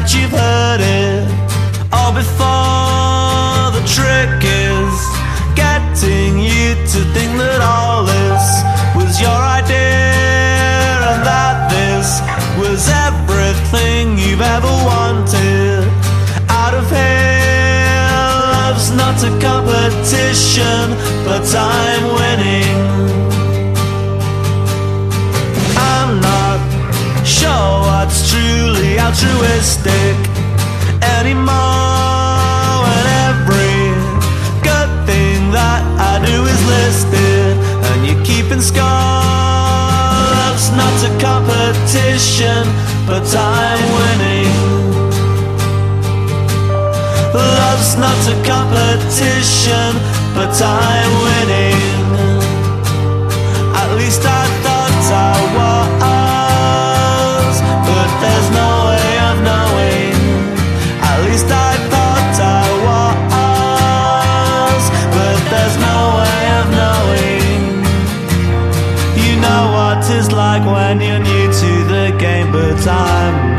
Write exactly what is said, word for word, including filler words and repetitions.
that you've heard it all before. The trick is getting you to think that all this was your idea, and that this was everything you've ever wanted out of here. Love's not a competition, but I'm winning. I'm not sure what's truly altruistic anymore, when every good thing that I do is listed and you're keeping score. Love's not a competition, but I'm winning. Love's not a competition, but I'm winning. At least I thought I was, but there's no way of knowing. At least I thought I was, but there's no way of knowing. You know what it's like when you're new to the game, but I'm